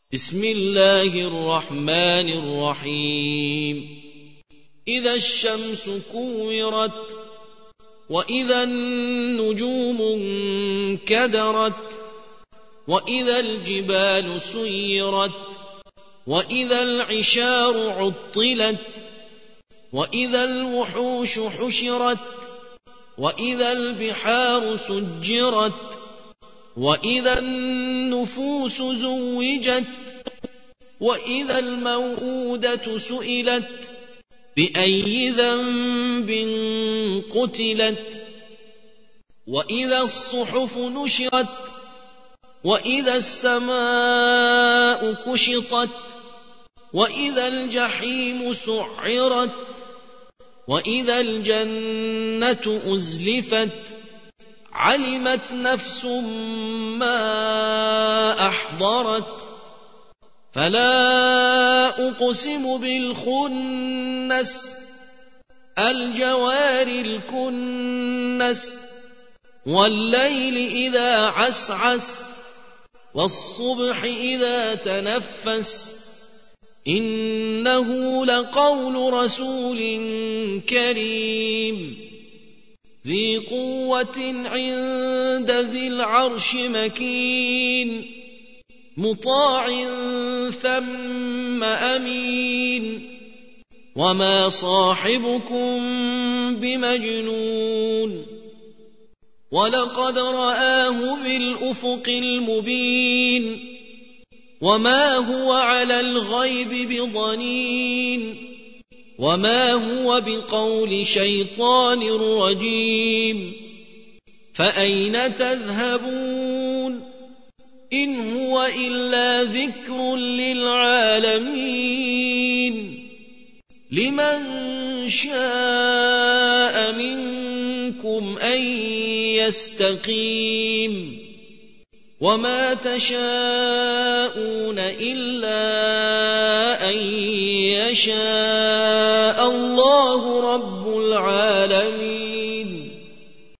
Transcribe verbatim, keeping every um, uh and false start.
بسم الله الرحمن الرحيم إذا الشمس كورت وإذا النجوم انكدرت وإذا الجبال سيرت وإذا العشار عطلت وإذا الوحوش حشرت وإذا البحار سجرت وإذا النفوس زوجت وإذا الموءودة سئلت بأي ذنب قتلت وإذا الصحف نشرت وإذا السماء كشطت وإذا الجحيم سعرت وإذا الجنة أزلفت علمت نفس ما أحضرت فلا أقسم بالخنس الجوار الكنس والليل إذا عسعس والصبح إذا تنفس إنه لقول رسول كريم ذي قوة عند ذي العرش مكين مطاع ثم أمين وما صاحبكم بمجنون ولقد رآه بالأفق المبين وما هو على الغيب بضنين وما هو بقول شيطان رجيم فأين تذهبون إن هو إلا ذكر للعالمين لمن شاء منكم أن يستقيم وما تشاءون إلا أن يشاء